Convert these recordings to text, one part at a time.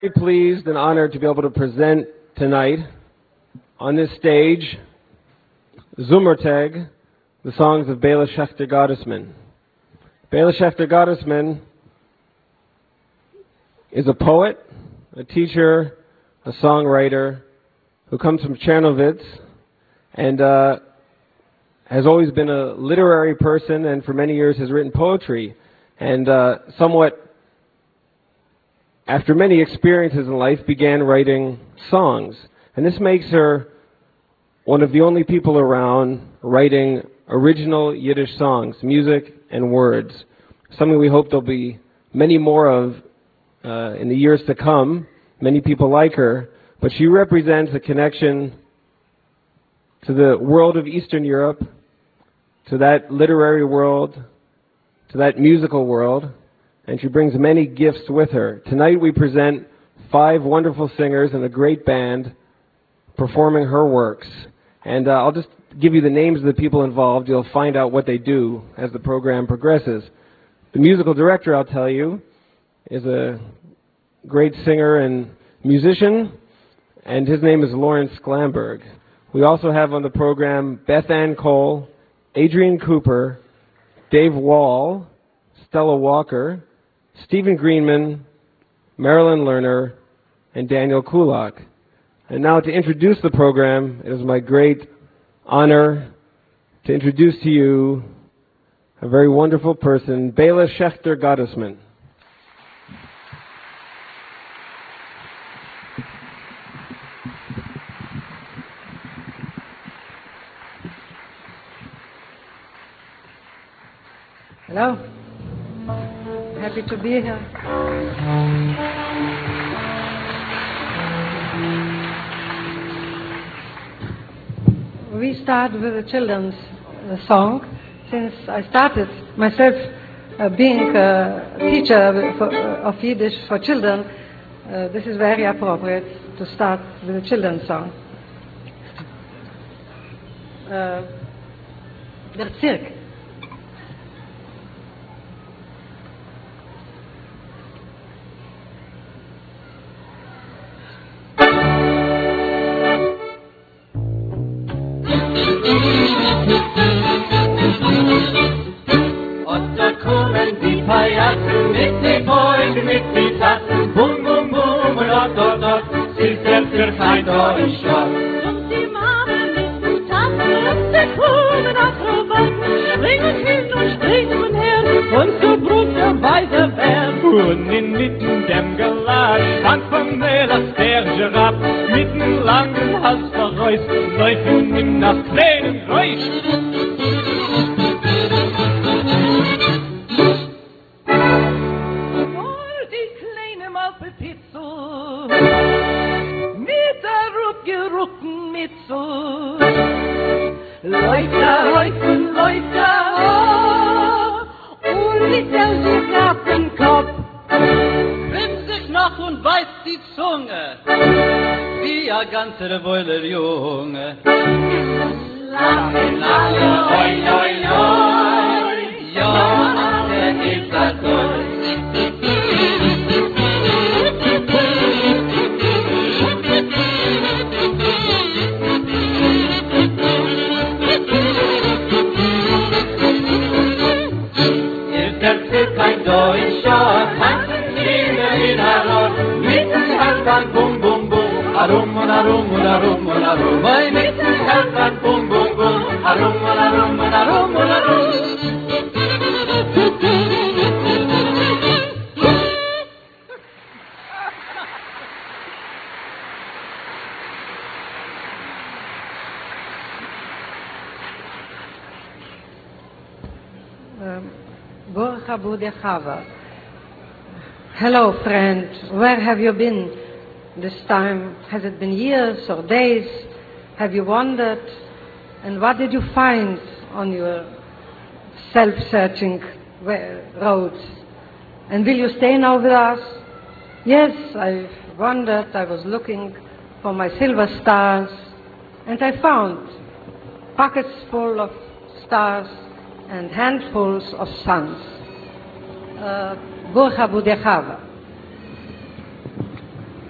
Very pleased and honored to be able to present tonight on this stage Zummertag, the songs of Bela Schechter Gottesman. Bela Schechter Gottesman is a poet, a teacher, a songwriter who comes from Chernovitz and has always been a literary person, and for many years has written poetry. And somewhat after many experiences in life, began writing songs. And this makes her one of the only people around writing original Yiddish songs, music and words, something we hope there'll be many more of in the years to come, many people like her. But she represents a connection to the world of Eastern Europe, to that literary world, to that musical world, and she brings many gifts with her. Tonight we present 5 wonderful singers and a great band performing her works. And I'll just give you the names of the people involved. You'll find out what they do as the program progresses. The musical director, I'll tell you, is a great singer and musician, and his name is Lawrence Sklamberg. We also have on the program Beth Ann Cole, Adrian Cooper, Dave Wall, Stella Walker, Stephen Greenman, Marilyn Lerner, and Daniel Kulak. And now to introduce the program, it is my great honor to introduce to you a very wonderful person, Bela Schechter Gottesman. Hello. Happy to be here. We start with a children's song. Since I started myself being a teacher of Yiddish for children, this is very appropriate to start with a children's song. Der Zirk. Und inmitten dem Gelage stand von Melas der Giraffe, mit nem langen Hals verreust, läuft ihm nach Tränen Räusch. Oh, die kleine Malpepizzo, mit der rupgeruckten Mitzo, Leute, Leute, Leute, oh, mit der Giraffe Kopf. Nach und beißt die Zunge, wie ein ganzer Boilerjunge. Lache, lache, oi, oi, oi, ja, der ist das toll. Ist der Zirk ein Deutscher, bum bum bum, arum und arum und arum und arum. Mein Mädchen hält dann bum bum bum, arum und arum und arum und arum. Borcha Budechava. Hello, friend. Where have you been this time? Has it been years or days? Have you wandered? And what did you find on your self-searching roads? And will you stay now with us? Yes, I've wandered. I was looking for my silver stars, and I found pockets full of stars and handfuls of suns. Borcha Budechava.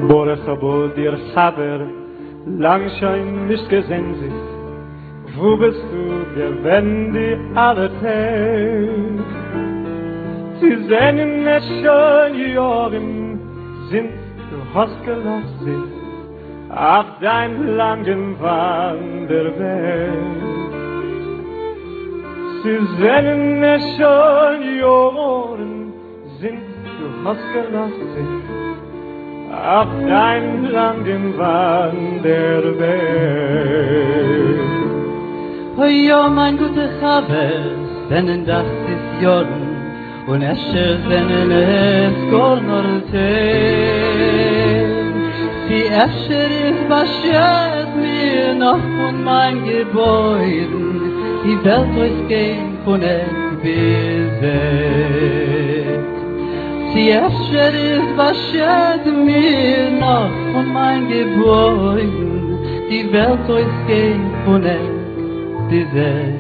Borech abo dir Chaber, lang schon nicht gesehen sich. Wo bist du, gewendig alle Tag? Sie sehen es schon Jahren, sind du hast gelacht sich auf dein langen Wanderweg. Sie sehen es schon Jahren, sind du hast gelacht sich auf dein langen Wanderweg. Oh ja, mein guter Chaber, seinen das ist Jorn, und Escher seinen es Gornorten. Die Escher ist beschert mir noch von mein Gebäuden, die Welt ausgehen von Eck bis Eck. Die Escher ist beschert mir noch von mein Gebäuden, die Welt ausgehen von Eck bis Eck.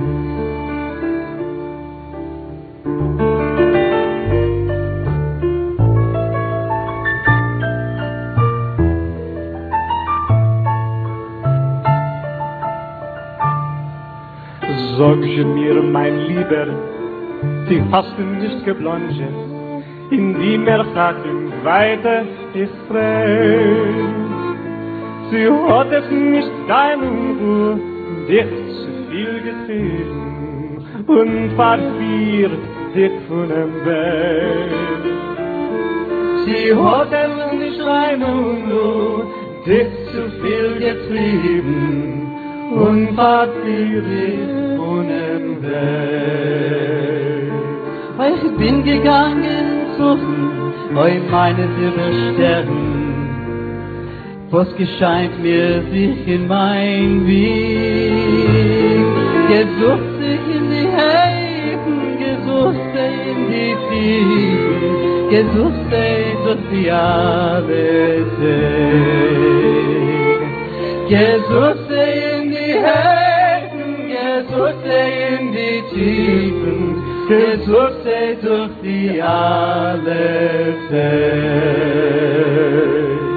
Sag mir, mein Lieber, die hast du nicht geblonget, in die Merchatim weiter ist frei. Sie hat es nicht deinen Ruhe, dich zu viel getrieben und verführt dich von dem Weg. Sie hat es nicht deinen Ruhe, dich zu viel getrieben und verführt dich von dem Weg. Ich bin gegangen suchen, meine Silberstern, was gescheint mir sich in mein Weg. Gesucht sich in die Häfen, gesucht sich in die Tiefen, gesucht sich durch die alle Tage. Gesucht sich in die Häfen, gesucht sich in die Tiefen, gesucht sich durch die alle Tage.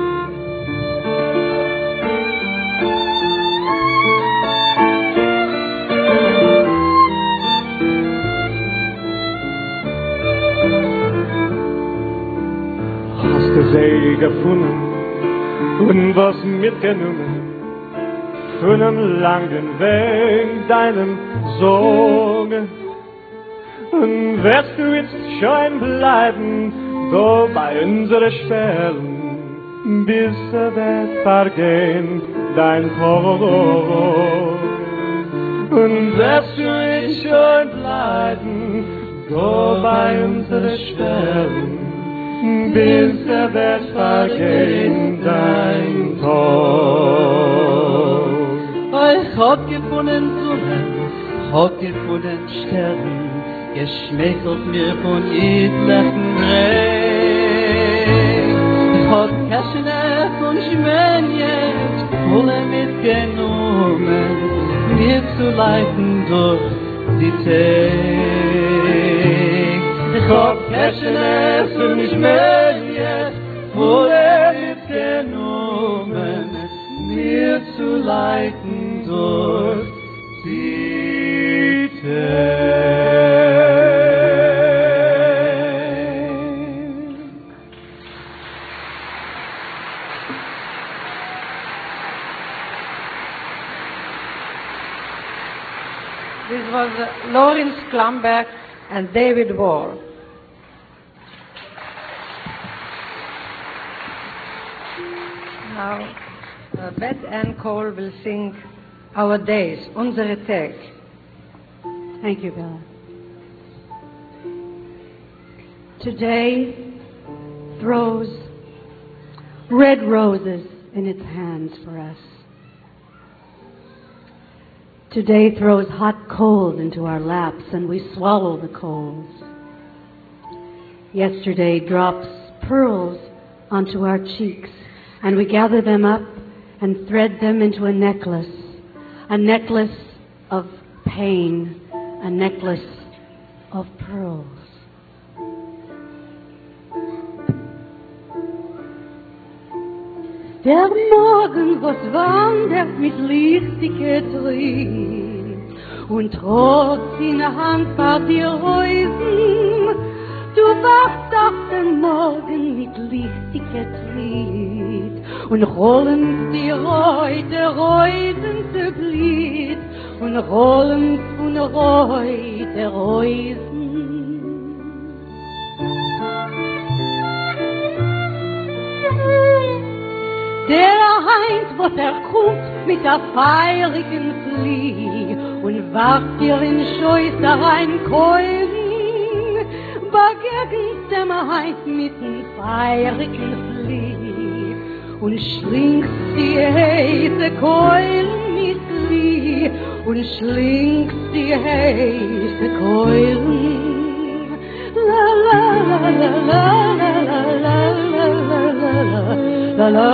Hast du sie gefunden und was mitgenommen von einem langen Weg deinem Sohn? Und wirst du jetzt schön bleiben, da bei unseren Stellen, bis wird vergehen dein Tod. Und wirst du jetzt schön bleiben, da bei unseren Stellen, bis wird vergehen dein Tod. Ich hab gefunden Sonne, hab gefunden Sterne, geschmeichelt mir von etlichen Regen. Ich hab Käschene von Schmenjes, volle mitgenommen, mir zu leiten durch die Tag. Ich hab Käschene von Schmenjes, volle mitgenommen, mir zu leiten durch die Tag. This was Lawrence Klamberg and David Wall. Now, Beth Ann Cole will sing Our Days, Unsere Tag. Thank you, Bella. Today throws red roses in its hands for us. Today throws hot coals into our laps and we swallow the coals. Yesterday drops pearls onto our cheeks and we gather them up and thread them into a necklace of pain, a necklace of pearls. Der Morgen, was wandert mit lichtige Tritt und trotz in der Hand fahrt die Reusen. Du wachst auf den Morgen mit lichtige Tritt und rollen die Reusen zu Blit und rollen von Reusen. Der Heinz, was kommt mit der feurigen Flieh und warft dir in Scheuß rein Keulen, begegnet dem Heinz mit dem feurigen Flieh und schlingst die heiße Keulen mit Flieh und schlingst die heiße Keulen. La la la la la la la la la la la la la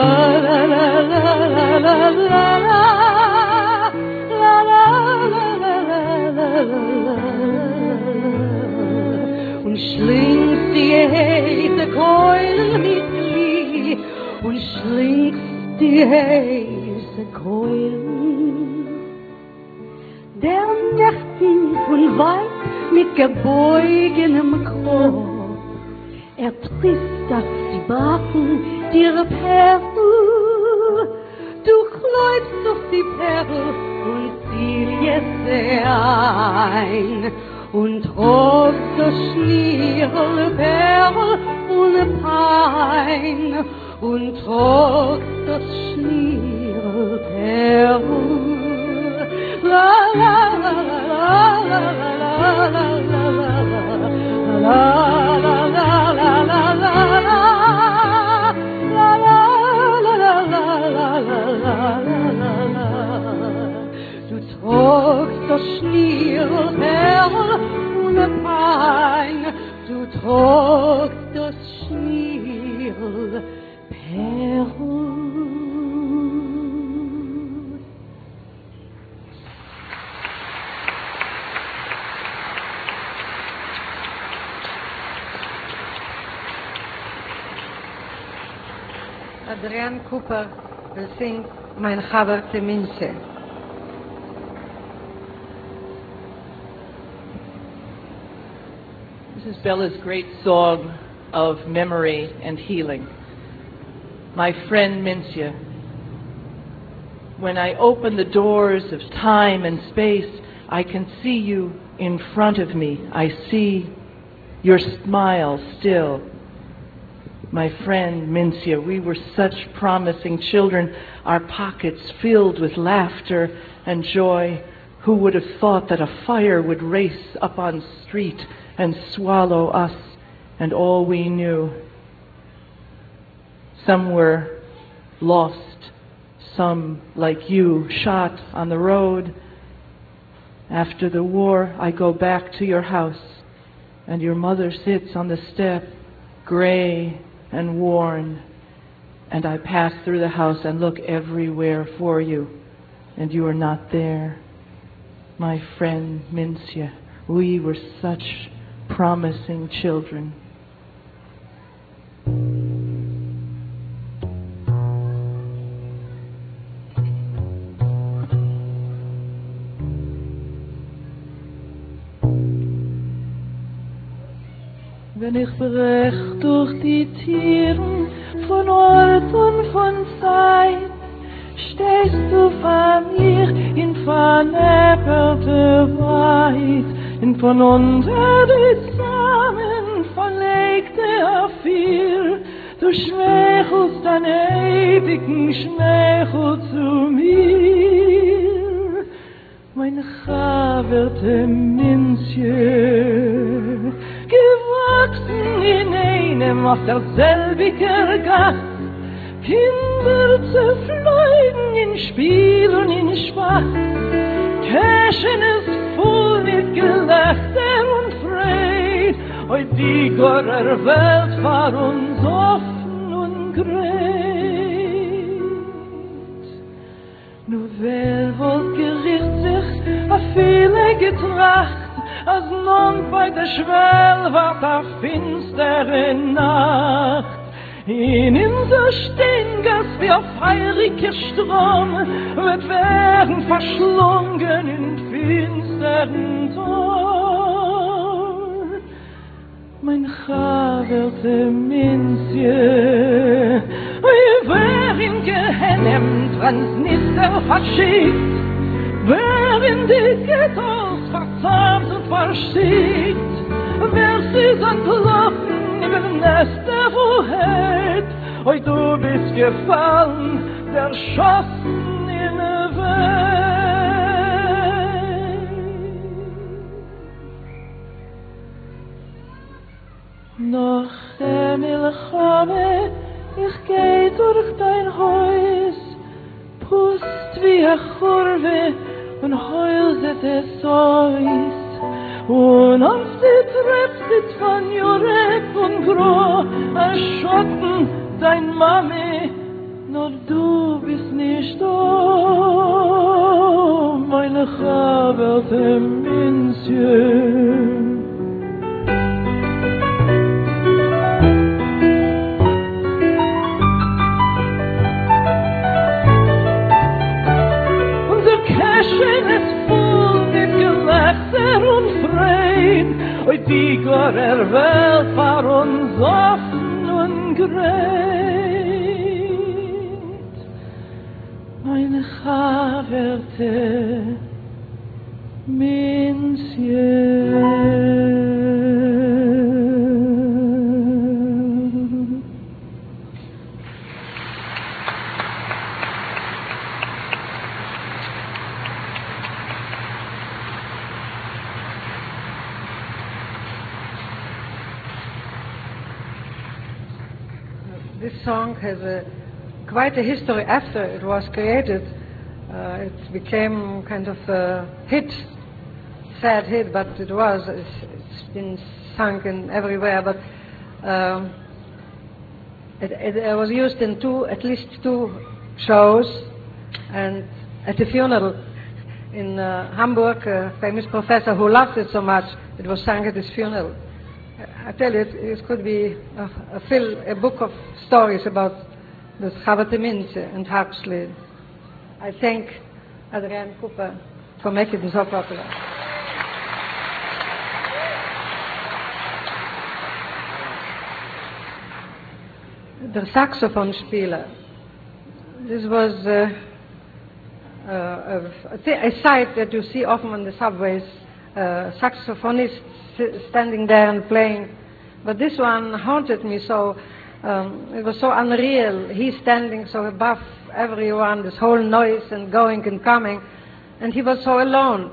und schlingst die heiße Keulen mit Glied und schlingst die heiße Keulen. Der Nächten von weit mit gebeugenem Kopf trifft das Backen dir Perl. Du klebst auf die Perl und ziehst ein und trägst das Schnirlperl ohne Pein und trägst das Schnirlperl. La la la la la la la la la Du tragst das Schnirlperl ohne Pein, du tragst das Schnirlperl. Adrian Cooper will sing Mein Chaverte Minche. This is Bella's great song of memory and healing. My friend Minche, when I open the doors of time and space, I can see you in front of me. I see your smile still. My friend Minche, we were such promising children, our pockets filled with laughter and joy. Who would have thought that a fire would race up on street and swallow us and all we knew? Some were lost, some, like you, shot on the road. After the war, I go back to your house, and your mother sits on the step, gray and worn, and I pass through the house and look everywhere for you, and you are not there. My friend Minche, we were such promising children. Wenn ich brech durch die Tieren von Ort und von Zeit, stehst du vor mir in vernebbelte Weit, in von unter die Samen verlegte Vier. Du schmeichelst deinen ewigen Schmeichel zu mir, mein Chaverte Minche, gewachsen in einem aus derselbiger Gass, Kinder zerfleuden in Spiel und in Spaß, Kirchen ist voll mit Gelächter und Freude, heut die gorer Welt war uns offen und greit. Nur wer wohl gericht sich auf viele getracht, als nun bei der Schwell war der finstere Nacht, In unser Steingas wie auf feuriger Strom wird werden verschlungen in finsteren Tor. Mein Chaverte Minzje, wer in Gehennem Transnister verschickt, wer in die Ghettos verzahmt und verschickt, wer sie entlaufen über den Nester wohet, oi du bist gefallen, erschossen in der Welt. Nach der Milchame, ich geh durch dein Haus, pust wie a Churve und heulset es aus. Und auf die Treppe sitzt von Jurek und Gro, a Schotten, dein Mami, nur du bist nicht da, meine Chaverte Minzje. Und Freien, oi die Gorer Welt war uns offen und greit. Meine Chaverte This song has quite a history after it was created. It became kind of a hit, sad hit, but it was. It's been sung in everywhere, but it was used in at least two shows, and at the funeral in Hamburg, a famous professor who loved it so much, it was sung at his funeral. I tell you, it could be a book of stories about the Chaverte Minzje and Harpslied. I thank Adrian Cooper for making it so popular. The Saxophonspieler. This was a sight that you see often on the subways, saxophonists standing there and playing. But this one haunted me so. It was so unreal. He's standing so above everyone, this whole noise and going and coming. And he was so alone.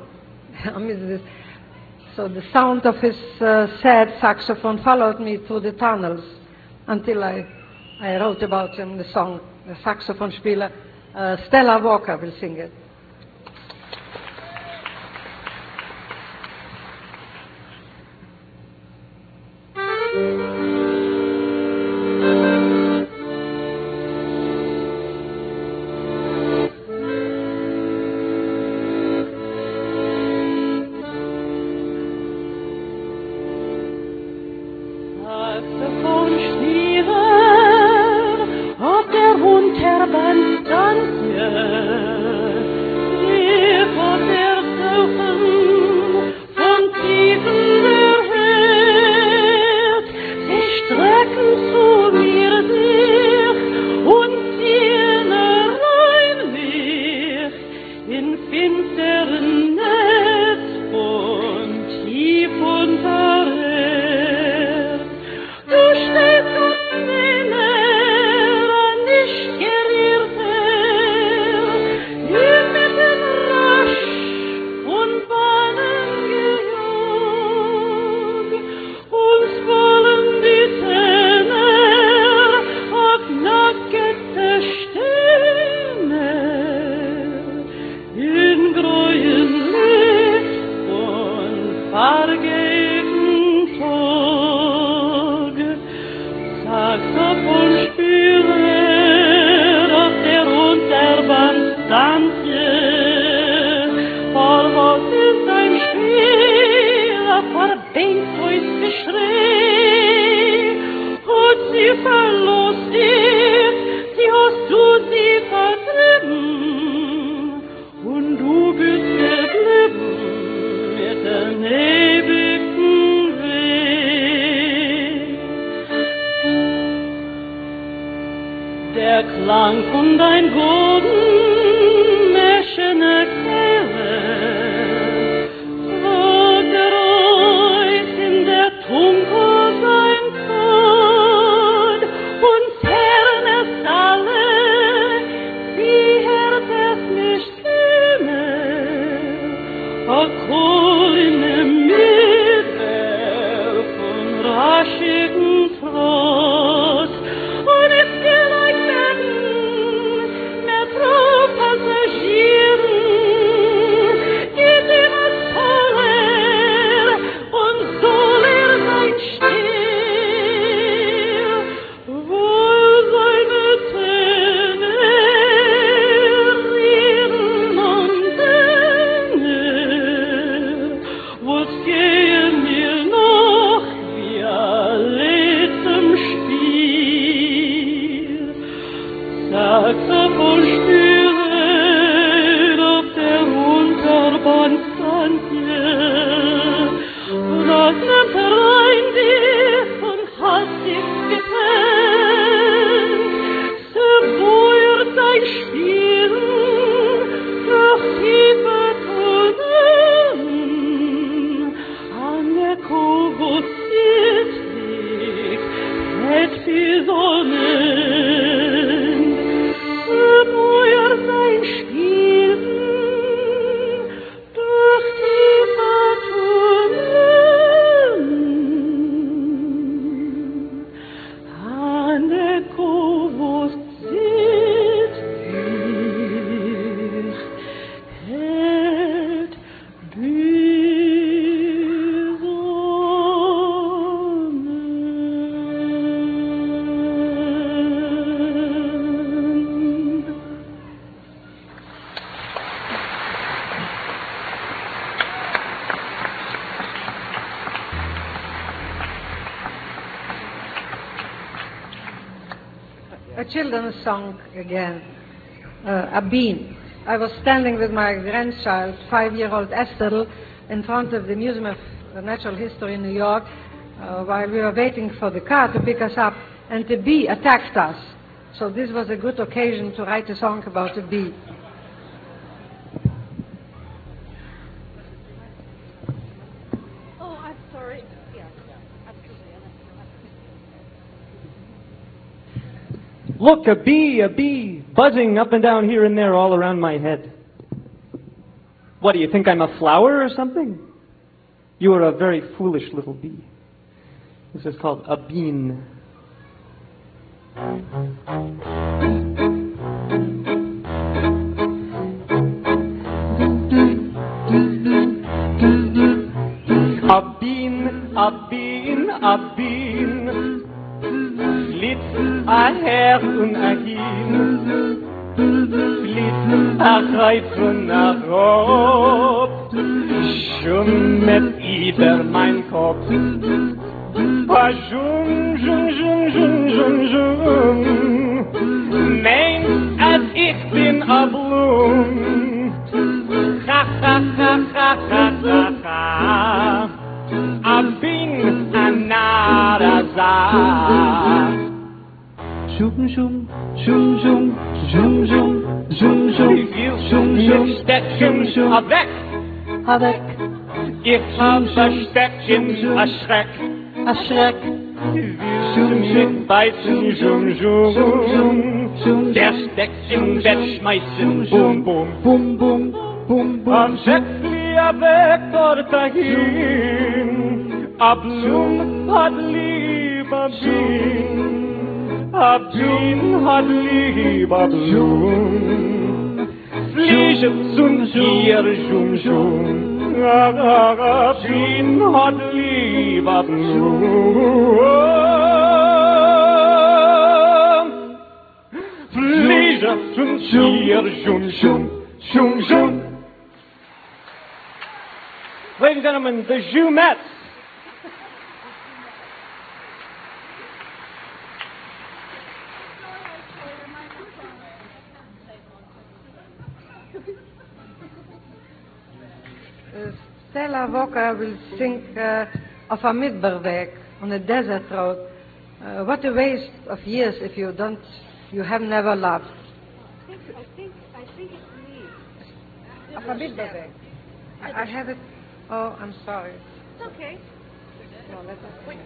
So the sound of his sad saxophone followed me through the tunnels until I wrote about him, the song, the Saxophonspieler. Stella Walker will sing it. Verlust der Klang von dein guten Mäschene Kehle. Trag der Reus in der Tunkel sein Tod und Herren es alle, wie Herz es nicht kenne, a Kohl in dem Mittel von raschigen Trost. Und es gleich werden Metro Passagieren, geht in das Poler und soll sein still, wohl seine Zähne rühren und Däne, wo's gehen mir noch wie alle zum Spiel. Sagte voll Spüren auf der Unterbahn stand ihr, das nimmt herein dich und hat dich getrennt, so feuert dein Spielen durch tiefe Tunneln, an der Kuh sitzt hätt die Sonne. Sein Spielen durch tiefe Tunneln, an der Kuh sitzt dich, hält die Sonne. A children's song again, a bean. I was standing with my grandchild, 5-year-old Esther, in front of the Museum of Natural History in New York while we were waiting for the car to pick us up, and a bee attacked us. So this was a good occasion to write a song about a bee. Oh, I'm sorry. Yeah, absolutely. Look, a bee, buzzing up and down here and there all around my head. What, do you think I'm a flower or something? You are a very foolish little bee. This is called a bean. A bean, a bean. Flitzt aher und ahin, flitzt reif und rob, schummet über mein Kopf. Schum, schum, schum, schum, schum, schum, meint, als ich bin a Blum. Ha, ha, ha, ha, ha, ha, ha. A bin a naraza. Shum shum shum shum shum shum shum shum. Ich will shum Steckchen a weg. Ich hab Steckchen a Schreck. Shum shum beißen shum shum. Der Steckchen wird schmeißen bum bum bum bum bum bum. Am Steckli a weg dort dahin. A Blum hat lieb a Bean. A Bean hat lieb a Blum. Fliege zum ihr Schum Schum. A Bean hat lieb a Blum. Fliege zum ihr Schum Schum. Schum Schum. Ladies and gentlemen, the Jumettes. Stella Walker will sing of a midberweg on a desert road. What a waste of years if you don't you have never loved. I think it's me. Auf a Middelweg. I have it. Oh, I'm sorry. It's okay. No, let us wait.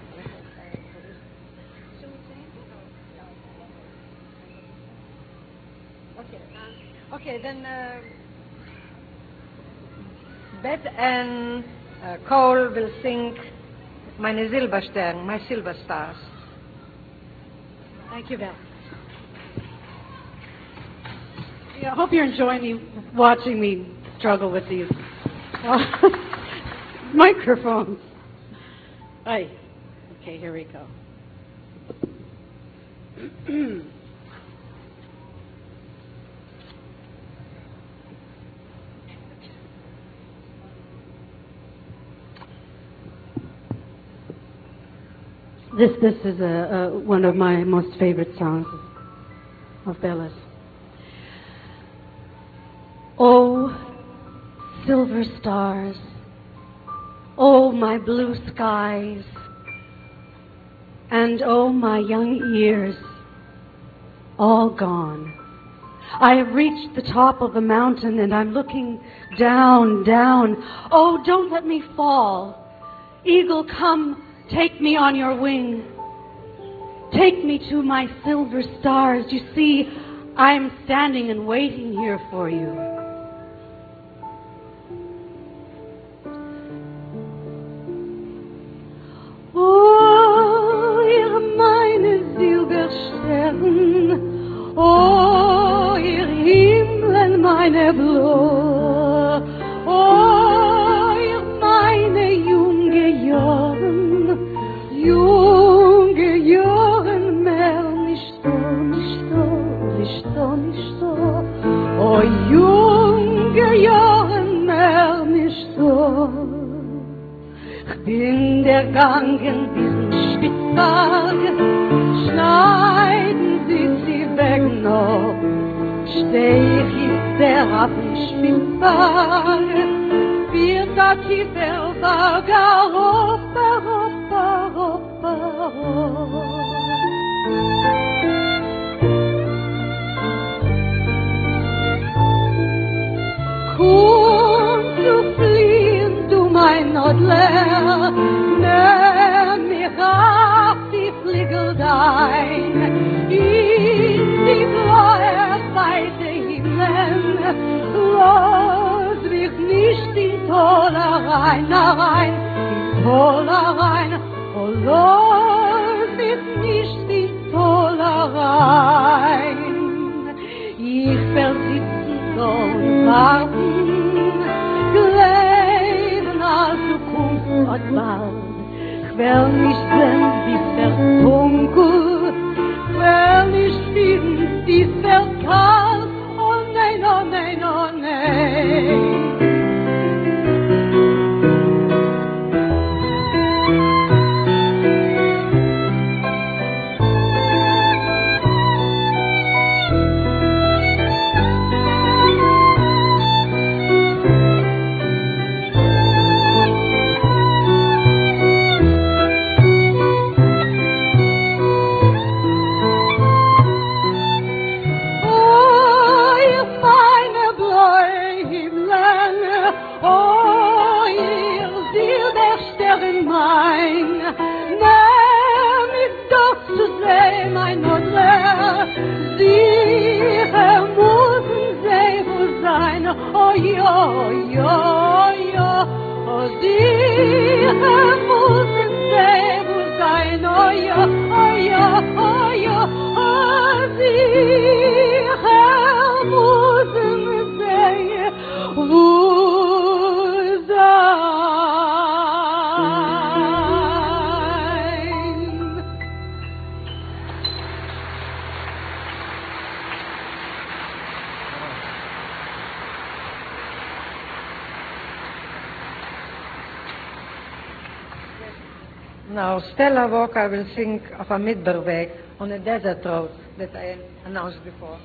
Okay, then Beth and Cole will sing Meine Silberstern, My Silver Stars. Thank you, Beth. Yeah, I hope you're enjoying watching me struggle with these microphones. Aye. Okay, here we go. This is one of my most favorite songs of Bella's. Oh, silver stars, oh, my blue skies, and oh, my young years, all gone. I have reached the top of the mountain and I'm looking down, down. Oh, don't let me fall. Eagle, come, take me on your wing. Take me to my silver stars. You see, I'm standing and waiting here for you. Oh, ihr meine Silberstern, oh, ihr Himmel, meine Blau, oh, ihr meine junge Jahren, mehr nicht so, oh, junge Jahren, mehr nicht so. Ich bin der Gangen diesen Spitzberg, schneiden sie weg noch. Steh ich in der Spitzberg, wird da tiefer Berg, Europa, Europa, Europa, Europa. Komm zu fliehen, du mein Nordler, nimm mich auf die Flügel dein, in die blaue, weite Himmel, los mich nicht in Tollereien, rein, in Tollereien, oh, los mich nicht in Tollereien. Ich versitzen und warten, Leben als Zukunft und bald. Ich will nicht sehen, dies wird dunkel. Ich will nicht spielen, dies wird kalt. Oh nein, oh nein, oh nein. Now, Stella Walker will sing of a Middelweg on a desert road that I announced before.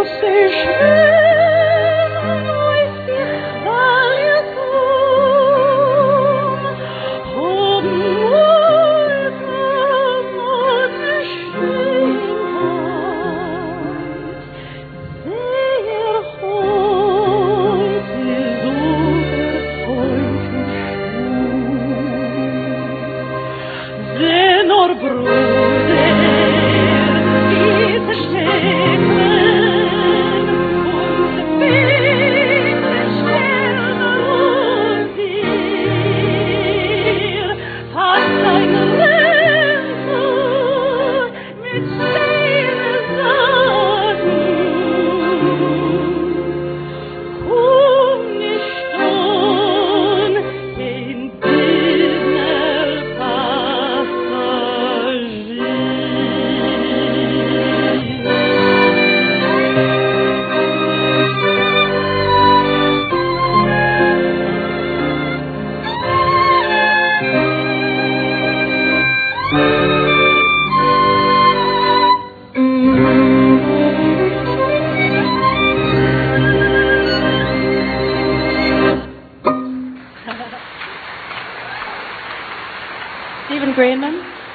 Stephen Grayman.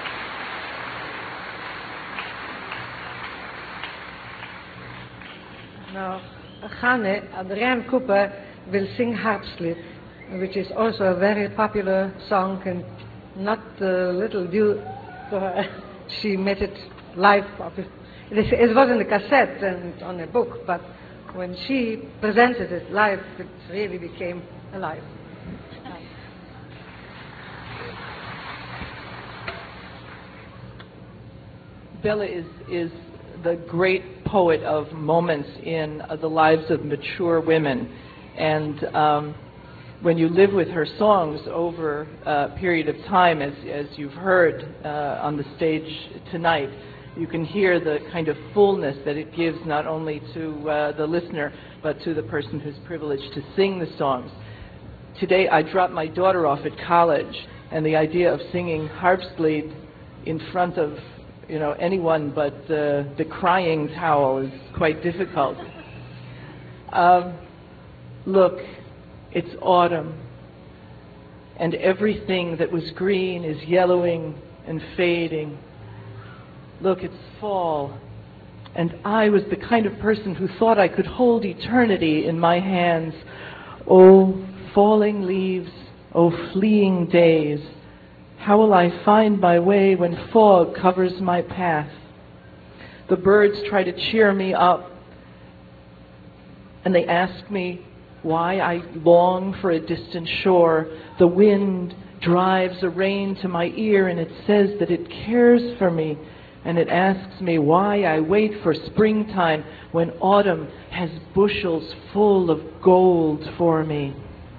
Now, Chane, Adrian Cooper will sing Harpslied, which is also a very popular song and not a little due to her. She made it live. It was in the cassette and on a book, but when she presented it live, it really became alive. Bella is the great poet of moments in the lives of mature women. And when you live with her songs over a period of time, as you've heard on the stage tonight, you can hear the kind of fullness that it gives not only to the listener, but to the person who's privileged to sing the songs. Today I dropped my daughter off at college, and the idea of singing Harpslied in front of anyone but the crying towel is quite difficult. Look, it's autumn, and everything that was green is yellowing and fading. Look, it's fall, and I was the kind of person who thought I could hold eternity in my hands. Oh, falling leaves, oh, fleeing days, how will I find my way when fog covers my path? The birds try to cheer me up, and they ask me why I long for a distant shore. The wind drives a rain to my ear, and it says that it cares for me, and it asks me why I wait for springtime when autumn has bushels full of gold for me.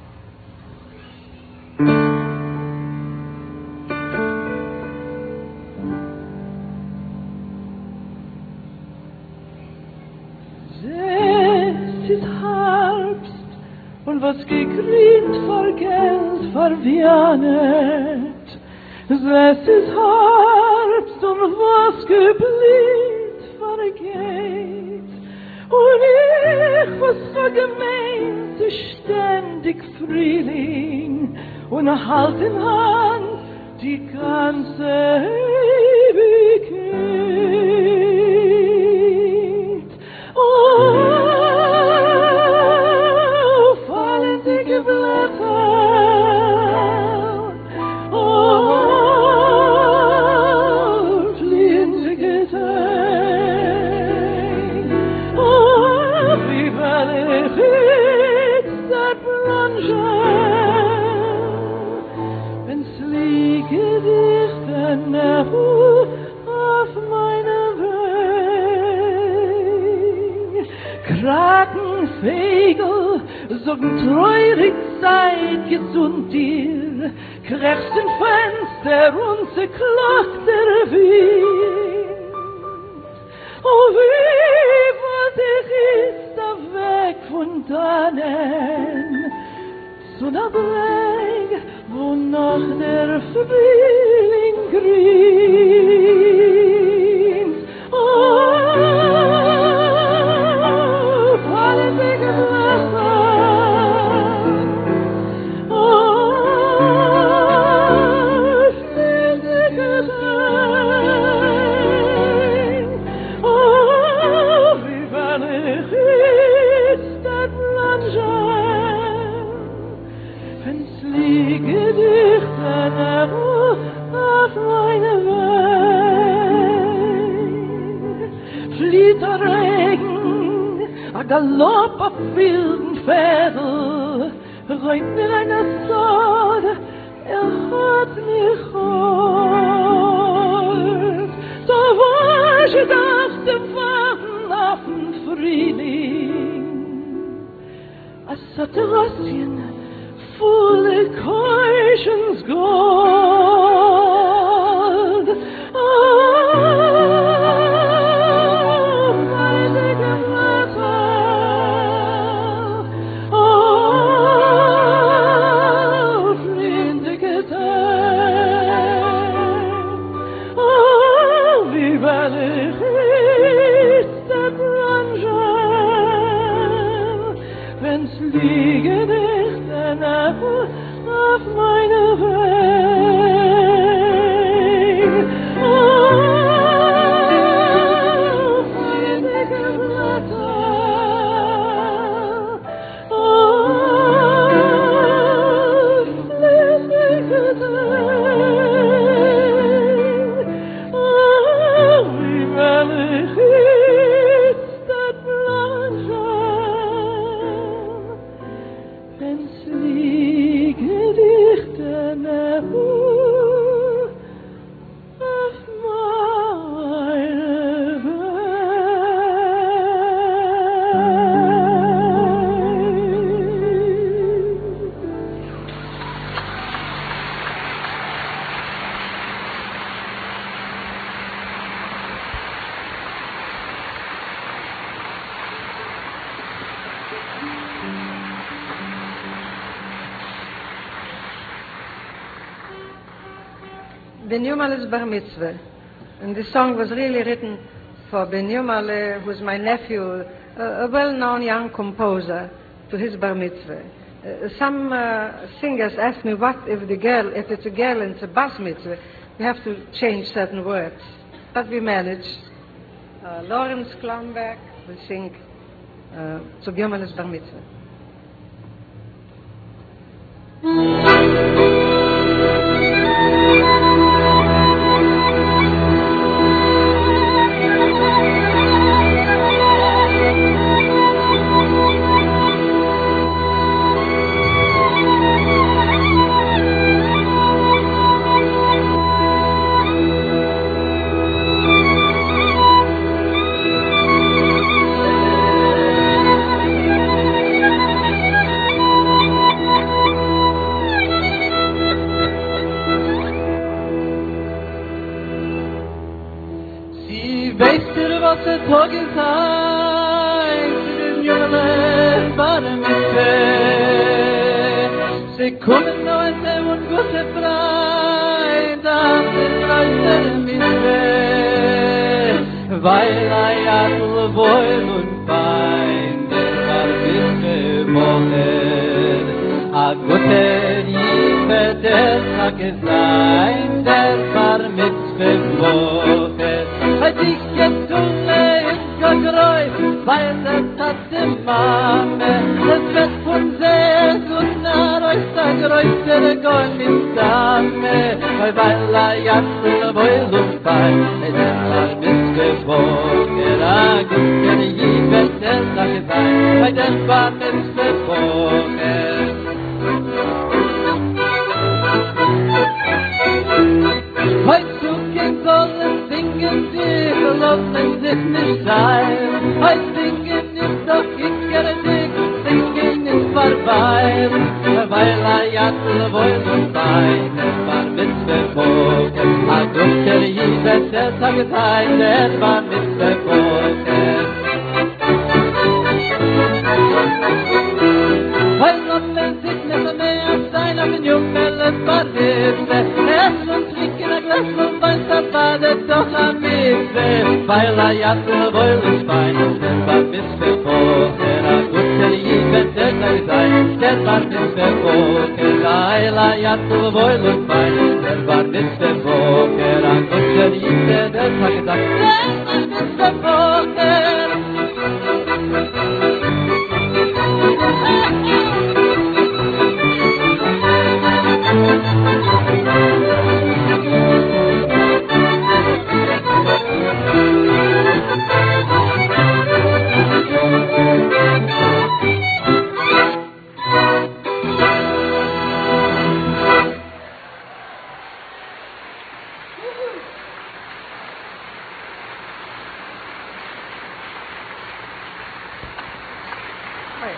Was gegrient vor Geld verwianet, es ist Herbst und was geblüht vergeht, und ich was vergemeint ist ständig Frühling und halt in Hand die ganze Ewigkeit. Krakenvögel sagen treurig seid gesund dir, krebst im Fenster und zerklagt der Wind. Oh, wie weit ich ist da weg von dannen, zu einer Breg, wo noch der Frühling grünt. Oh, Regen, a Galopp auf wilden Pferdl, reut mir eine Sorge, hat mich geholt. So war ich auf dem Wagen auf den Frühling, a Satrosschen volle Keuschens Gold. Heilige Mutter, friedliche Tag, wie herrlich ist der Branche, wenn's liege nicht auf meine Weg. Heilige Mutter, friedliche Tag, wie herrlich ist der Branche, wenn's liege dicht auf meine Weg. Ben Yumale's Bar Mitzvah. And this song was really written for Ben Yumale, who's my nephew, a well-known young composer, to his Bar Mitzvah. Some singers ask me, what if it's a girl and it's a Bas Mitzvah, we have to change certain words. But we manage. Lawrence Klomberg will sing to Yumale's Bar Mitzvah. Tag ist heiß, den Jungen Bar Mitzvah. Sie kommen heute und gute Frei, das ist Reise Mitzvah. Weil Jadl wohl und fein, der Bar Mitzvah mochen. A gute Liebe, der Tag ist sein, der Bar Mitzvah mochen. Halt ich jetzt Groi, weil das hat die Mame, das wird von sehr gut nach euch der größere Gott mit Dame, weil Jatzel wohl und fein, es war missgewogen, gut, wenn ich ihm der Sache sein, weil das war missgewogen. Heute suchen sollen singen sie, lassen sich nicht sein. Heute singen ist doch dich, singen ist vorbei. Weil Jatzel wohl und fein, es war missgewogen. A guter Liebe, der Tag ist ein, es war missgewogen. Weil noch mehr sich nicht mehr sein, aber Jungen, es war Liebe. Essen und trinken, ein Glas und Wein, das war das doch am Mitzwe. Weil Jatzel wohl und fein, der war missgewogen. A guter Liebe, der Tag sein, der war missgewogen. Weil Jatzel wohl und fein, der war missgewogen. A guter Liebe, der Tag sein, der war missgewogen. Sorry.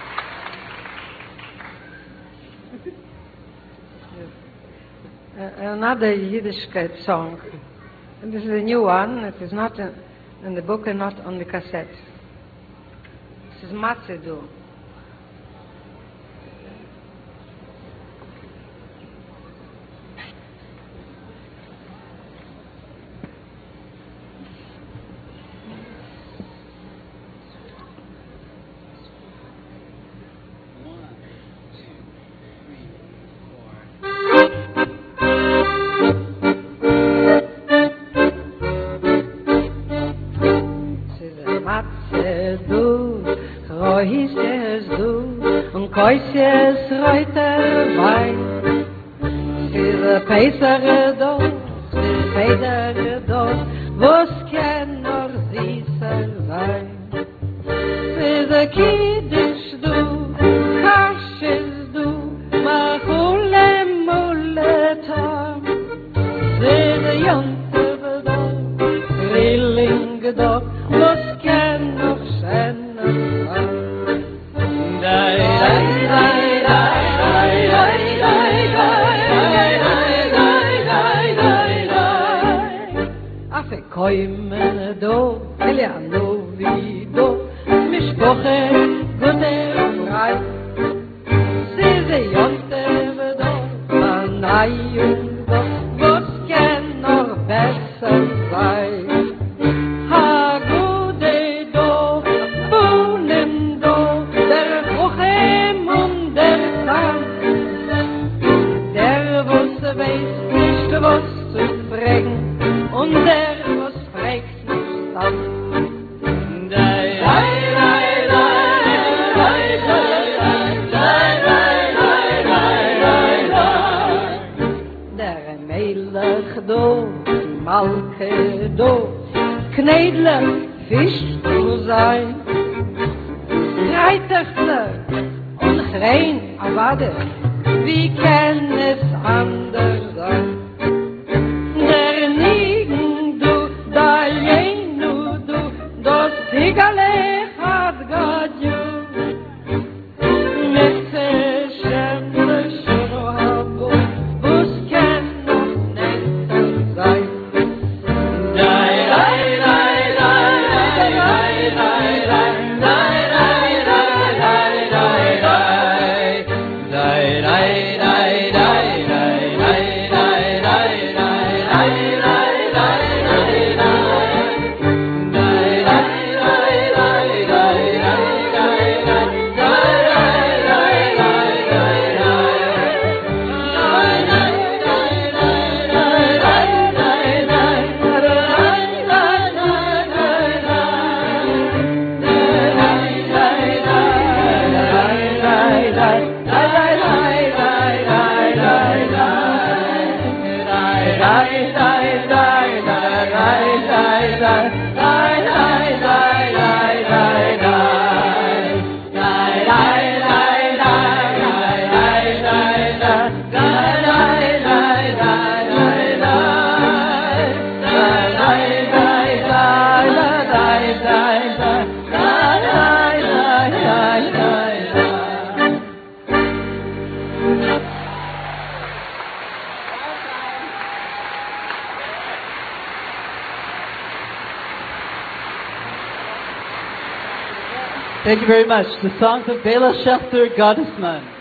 Another Yiddishkeit song. And this is a new one. It is not in the book and not on the cassette. This is Matzedu. Koisjes reuter Wein, sie Peisere doch, sie Federe doch, wo's kenn nur süßer sein. Sie Kiddisch du, Kasches du, Machule Muletam, sie Jonte doch, Rilling doch, wo's kenn noch schöner sein. Koime do, Eliano vido, Mishpoche gute frei. Sie se jonte do, Manayung do, was kenn noch besser sei. Ha gude do, Bunem do, der Buchem und der Tag. Der was weiß nicht was zu fragen, und der Malke do, Knedler, Fisch zu sein. Reiterchler und Rein, Avade, wie kann es anders sein? Der Nigen du, da jenu du, das Sigale hat Gott ju. Nesse Schämle Schrohabo, bus kann noch netter sein. Thank you very much. The songs of Bela Schechter, Gottesman.